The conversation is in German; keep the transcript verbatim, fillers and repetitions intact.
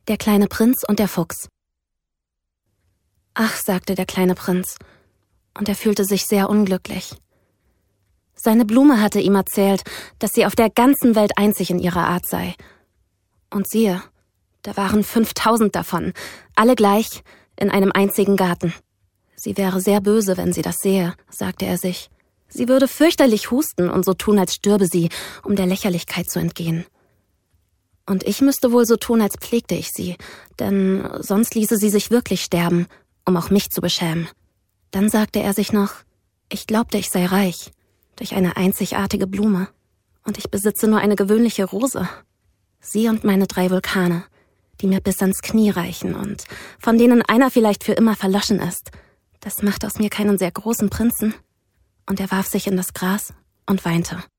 Der kleine Prinz und der Fuchs. Ach, sagte der kleine Prinz, und er fühlte sich sehr unglücklich. Seine Blume hatte ihm erzählt, dass sie auf der ganzen Welt einzig in ihrer Art sei. Und siehe, da waren fünftausend davon, alle gleich, in einem einzigen Garten. Sie wäre sehr böse, wenn sie das sehe, sagte er sich. Sie würde fürchterlich husten und so tun, als stürbe sie, um der Lächerlichkeit zu entgehen. Und ich müsste wohl so tun, als pflegte ich sie, denn sonst ließe sie sich wirklich sterben, um auch mich zu beschämen. Dann sagte er sich noch, ich glaubte, ich sei reich, durch eine einzigartige Blume, und ich besitze nur eine gewöhnliche Rose. Sie und meine drei Vulkane, die mir bis ans Knie reichen und von denen einer vielleicht für immer verloschen ist. Das macht aus mir keinen sehr großen Prinzen. Und er warf sich in das Gras und weinte.